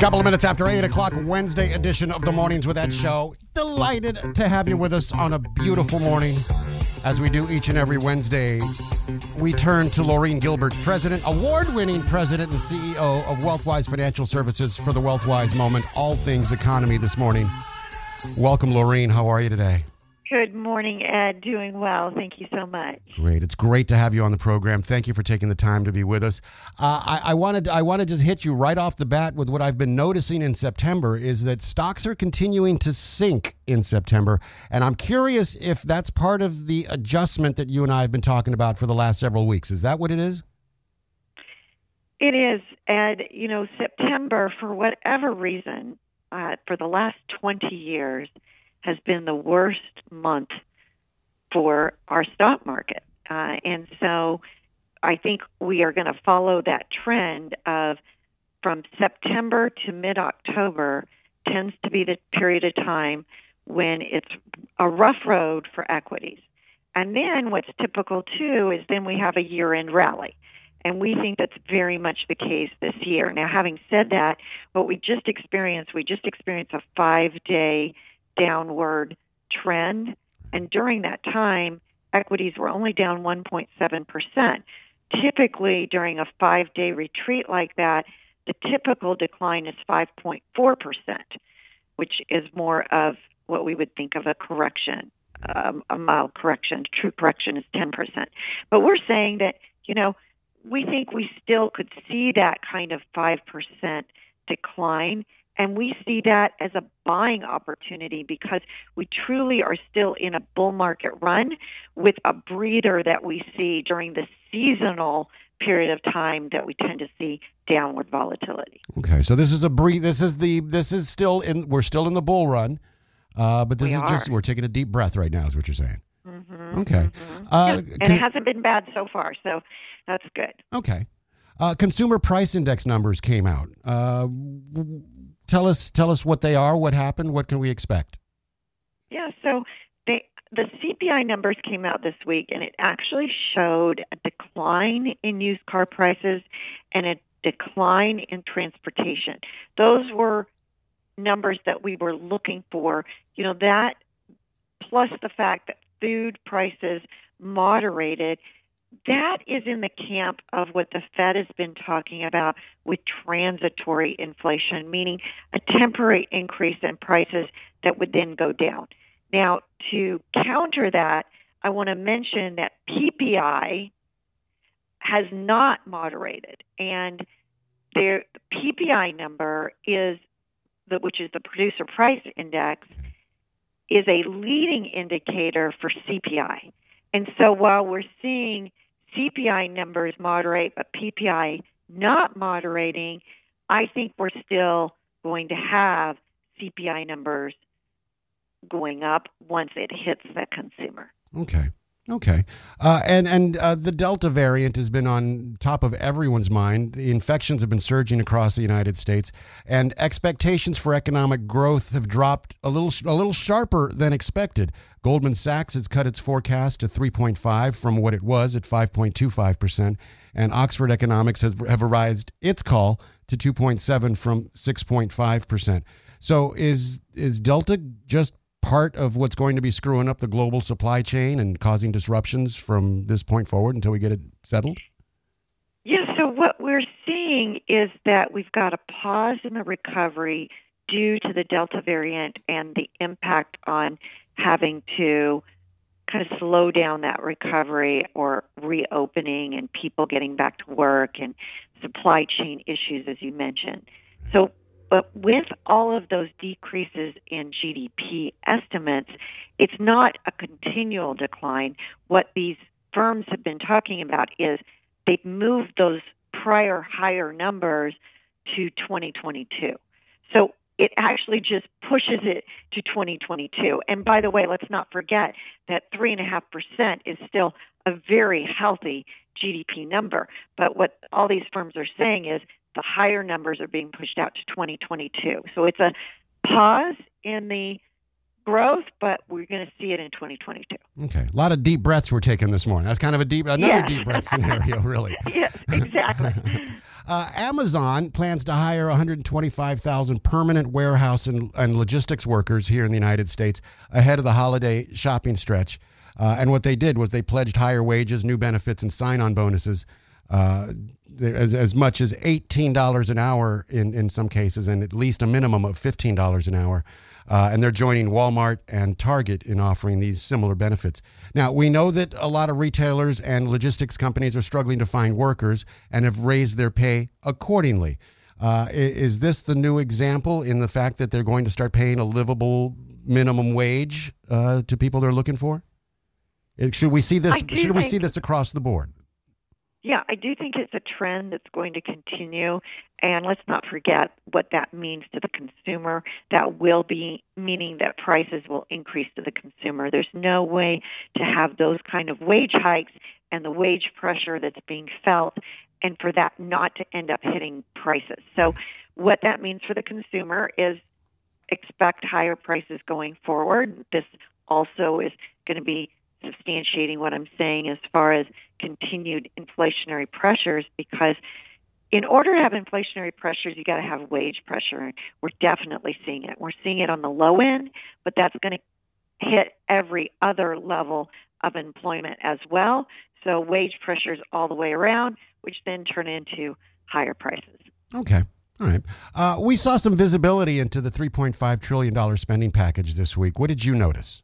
Couple of minutes after 8 o'clock, Wednesday edition of the Mornings with Ed show. Delighted to have you with us on a beautiful morning. As we do each and every Wednesday, we turn to Laureen Gilbert, president, award-winning president and CEO of WealthWise Financial Services for the WealthWise Moment, all things economy this morning. Welcome, Laureen. How are you today? Good morning, Ed. Doing well. Thank you so much. Great. It's great to have you on the program. Thank you for taking the time to be with us. I want to just hit you right off the bat with what I've been noticing in September is that stocks are continuing to sink in September. And I'm curious if that's part of the adjustment that you and I have been talking about for the last several weeks. Is that what it is? It is, Ed. You know, September, for whatever reason, for the last 20 years, has been the worst month for our stock market. And so I think we are going to follow that trend of from September to mid-October tends to be the period of time when it's a rough road for equities. And then what's typical, too, is then we have a year-end rally. And we think that's very much the case this year. Now, having said that, what we just experienced a 5-day downward trend, and during that time, equities were only down 1.7%. Typically, during a 5-day retreat like that, the typical decline is 5.4%, which is more of what we would think of a correction, a mild correction. True correction is 10%. But we're saying that, you know, we think we still could see that kind of 5% decline. And we see that as a buying opportunity because we truly are still in a bull market run with a breather that we see during the seasonal period of time that we tend to see downward volatility. Okay, so this is we're still in the bull run, but we're taking a deep breath right now, is what you're saying. Mm-hmm, okay, mm-hmm. And it hasn't been bad so far, so that's good. Okay, consumer price index numbers came out. Tell us what they are, what happened, what can we expect? Yeah, so the CPI numbers came out this week, and it actually showed a decline in used car prices and a decline in transportation. Those were numbers that we were looking for. You know, that plus the fact that food prices moderated, that is in the camp of what the Fed has been talking about with transitory inflation, meaning a temporary increase in prices that would then go down. Now, to counter that, I want to mention that PPI has not moderated, and the PPI number which is the Producer Price Index, is a leading indicator for CPI. And so while we're seeing CPI numbers moderate, but PPI not moderating, I think we're still going to have CPI numbers going up once it hits the consumer. Okay. And the Delta variant has been on top of everyone's mind. The infections have been surging across the United States, and expectations for economic growth have dropped a little sharper than expected. Goldman Sachs has cut its forecast to 3.5 from what it was at 5.25%, and Oxford Economics have revised its call to 2.7 from 6.5%. So is Delta just part of what's going to be screwing up the global supply chain and causing disruptions from this point forward until we get it settled? Yeah, so what we're seeing is that we've got a pause in the recovery due to the Delta variant and the impact on having to kind of slow down that recovery or reopening and people getting back to work and supply chain issues, as you mentioned. But with all of those decreases in GDP estimates, it's not a continual decline. What these firms have been talking about is they've moved those prior higher numbers to 2022. So it actually just pushes it to 2022. And by the way, let's not forget that 3.5% is still a very healthy GDP number. But what all these firms are saying is the higher numbers are being pushed out to 2022. So it's a pause in the growth, but we're going to see it in 2022. Okay. A lot of deep breaths we're taking this morning. That's kind of another deep breath scenario, really. Yes, exactly. Amazon plans to hire 125,000 permanent warehouse and logistics workers here in the United States ahead of the holiday shopping stretch. And what they did was they pledged higher wages, new benefits, and sign-on bonuses, as much as $18 an hour in some cases, and at least a minimum of $15 an hour. And they're joining Walmart and Target in offering these similar benefits. Now, we know that a lot of retailers and logistics companies are struggling to find workers and have raised their pay accordingly. Is this the new example in the fact that they're going to start paying a livable minimum wage to people they're looking for? Should we see this? Should we see this across the board? Yeah, I do think it's a trend that's going to continue. And let's not forget what that means to the consumer. That will be meaning that prices will increase to the consumer. There's no way to have those kind of wage hikes and the wage pressure that's being felt and for that not to end up hitting prices. So what that means for the consumer is expect higher prices going forward. This also is going to be substantiating what I'm saying as far as continued inflationary pressures, because in order to have inflationary pressures, you got to have wage pressure. We're definitely seeing it. We're seeing it on the low end, but that's going to hit every other level of employment as well. So wage pressures all the way around, which then turn into higher prices. Okay. All right. We saw some visibility into the $3.5 trillion spending package this week. What did you notice?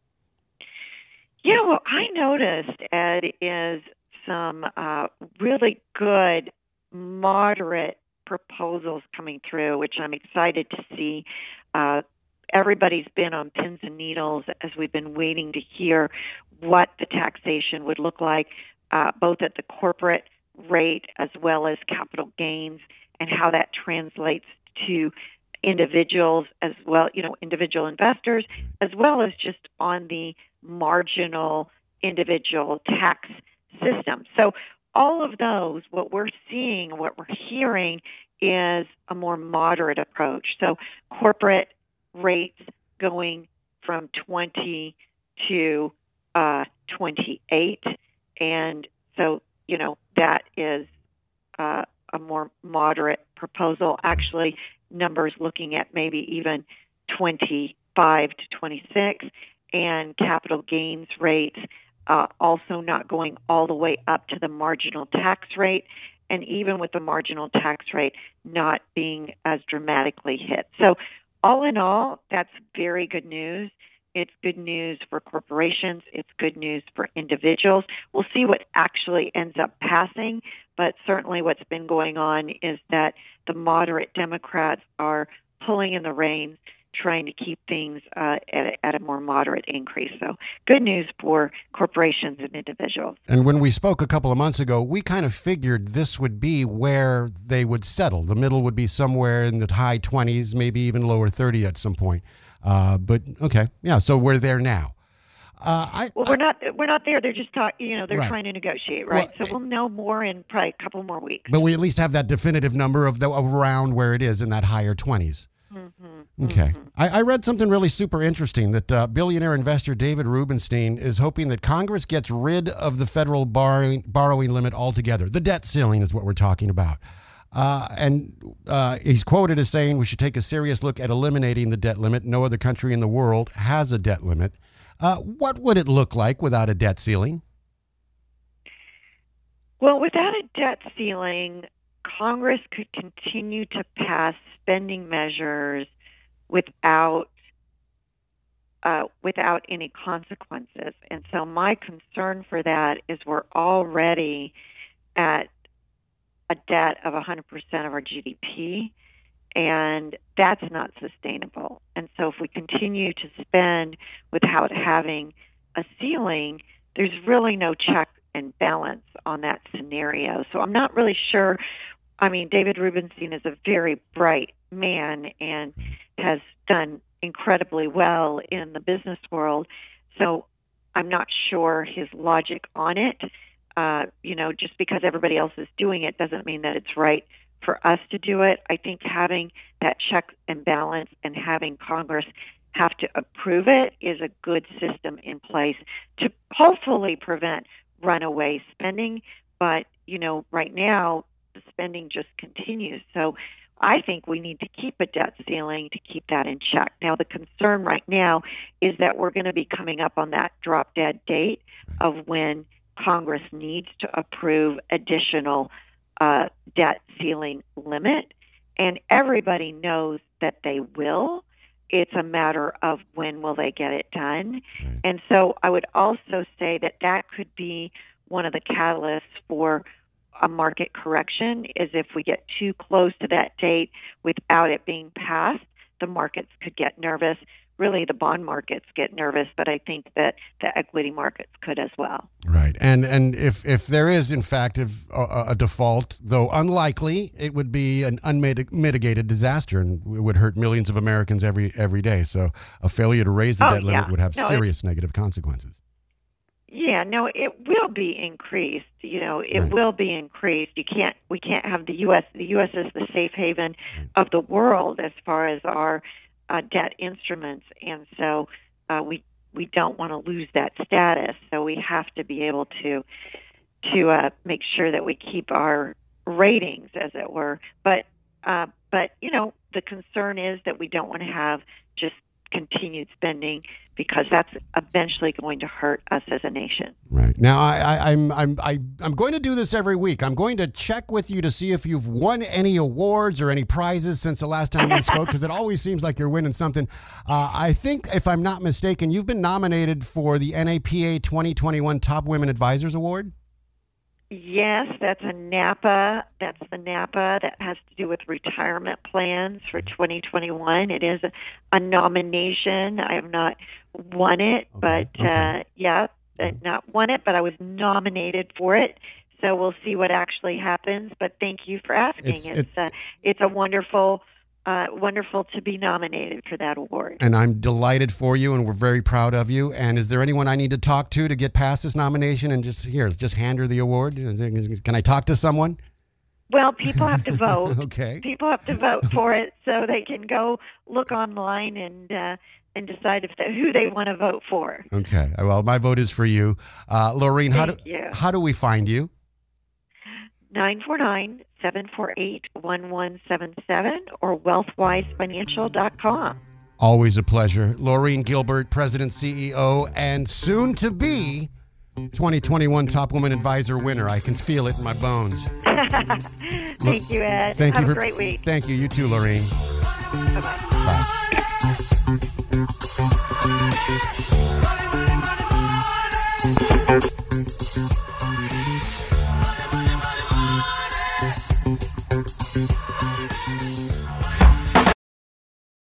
Yeah, what I noticed, Ed, is some really good, moderate proposals coming through, which I'm excited to see. Everybody's been on pins and needles as we've been waiting to hear what the taxation would look like, both at the corporate rate as well as capital gains, and how that translates to individuals as well, individual investors, as well as just on the marginal individual tax system. So all of those, what we're seeing, what we're hearing is a more moderate approach. So corporate rates going from 20 to 28. And so, that is a more moderate proposal. Actually, numbers looking at maybe even 25 to 26. And capital gains rates also not going all the way up to the marginal tax rate, and even with the marginal tax rate not being as dramatically hit. So all in all, that's very good news. It's good news for corporations. It's good news for individuals. We'll see what actually ends up passing, but certainly what's been going on is that the moderate Democrats are pulling in the reins, trying to keep things at a more moderate increase. So good news for corporations and individuals. And when we spoke a couple of months ago, we kind of figured this would be where they would settle. The middle would be somewhere in the high 20s, maybe even lower 30 at some point. But okay, yeah. So we're there now. We're not there. They're just talking. They're right. trying to negotiate, right? Well, so we'll know more in probably a couple more weeks. But we at least have that definitive number of around where it is in that higher 20s. Mm-hmm. Okay. Mm-hmm. I read something really super interesting that billionaire investor David Rubenstein is hoping that Congress gets rid of the federal borrowing limit altogether. The debt ceiling is what we're talking about. And he's quoted as saying we should take a serious look at eliminating the debt limit. No other country in the world has a debt limit. What would it look like without a debt ceiling? Well, without a debt ceiling, Congress could continue to pass spending measures without any consequences. And so my concern for that is we're already at a debt of 100% of our GDP, and that's not sustainable. And so if we continue to spend without having a ceiling, there's really no check and balance on that scenario. So I'm not really sure. I mean, David Rubenstein is a very bright man and has done incredibly well in the business world. So I'm not sure his logic on it. Just because everybody else is doing it doesn't mean that it's right for us to do it. I think having that check and balance and having Congress have to approve it is a good system in place to hopefully prevent runaway spending. But, right now, the spending just continues. So I think we need to keep a debt ceiling to keep that in check. Now, the concern right now is that we're going to be coming up on that drop dead date of when Congress needs to approve additional debt ceiling limit. And everybody knows that they will. It's a matter of when will they get it done. And so I would also say that could be one of the catalysts for a market correction, is if we get too close to that date without it being passed, the markets could get nervous. Really, the bond markets get nervous, but I think that the equity markets could as well. Right. And if there is, in fact, a default, though unlikely, it would be an unmitigated disaster, and it would hurt millions of Americans every day. So a failure to raise the debt limit would have serious negative consequences. Yeah, no, it will be increased. It will be increased. We can't have the U.S. The U.S. is the safe haven of the world as far as our debt instruments, and so we don't want to lose that status. So we have to be able to make sure that we keep our ratings, as it were. But the concern is that we don't want to have just continued spending, because that's eventually going to hurt us as a nation. Right. Now, I'm going to do this every week. I'm going to check with you to see if you've won any awards or any prizes since the last time we spoke, because it always seems like you're winning something. I think, if I'm not mistaken, you've been nominated for the NAPA 2021 Top Women Advisors Award. Yes, that's a NAPA. That's the NAPA that has to do with retirement plans for 2021. It is a nomination. I have not won it, but not won it, but I was nominated for it. So we'll see what actually happens. But thank you for asking. It's a wonderful to be nominated for that award. And I'm delighted for you, and we're very proud of you. And is there anyone I need to talk to get past this nomination and just hand her the award? Can I talk to someone? Well, people have to vote. Okay. People have to vote for it, so they can go look online and decide who they want to vote for. Okay. Well, my vote is for you. Laureen, how do we find you? 949-748-1177 or wealthwisefinancial.com. Always a pleasure. Laureen Gilbert, President, CEO, and soon to be 2021 Top Woman Advisor winner. I can feel it in my bones. Thank you, Ed. Have a great week. Thank you. You too, Laureen. Bye-bye. Bye.